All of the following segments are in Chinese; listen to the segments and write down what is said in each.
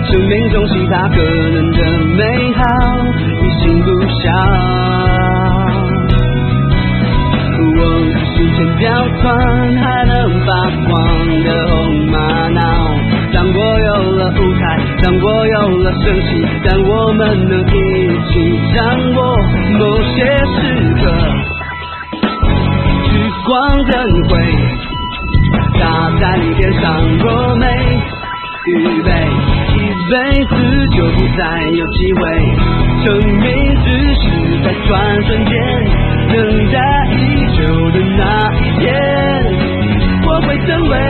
生命中其他可能的美好已经不小。我只是前条船还能发光的红玛瑙，当我有了舞台，当我有了升起，当我们能一起掌握某些时刻，聚光灯会打在你脸上，若没预备，一辈子就不再有机会。生命只是在转瞬间，等待已久的那一天，我会成为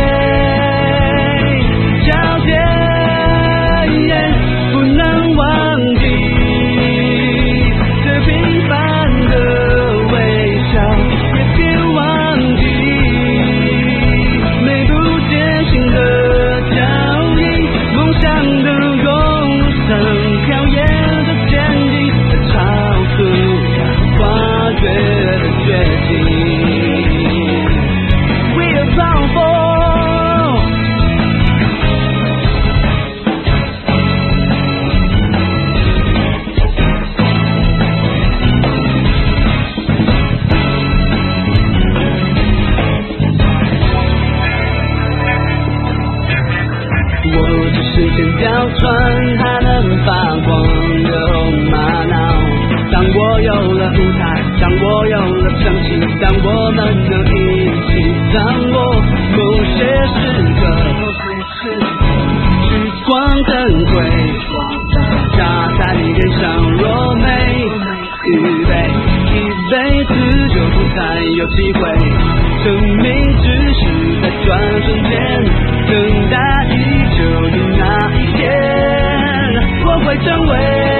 焦点，不能忘记最平凡的微笑，也别忘记每步前行的脚印，梦想的路上飘曳的前进，在超出跨越的决心。We are powerful， 我只是前条船还能发光的红玛瑙，当我有了舞台，当我有了升起，当我们能一起掌握某些时刻，聚光灯会打在你脸上，若没预备，一辈子就不再有机会。生命只是在转瞬间，等待已久的那一天，我会成为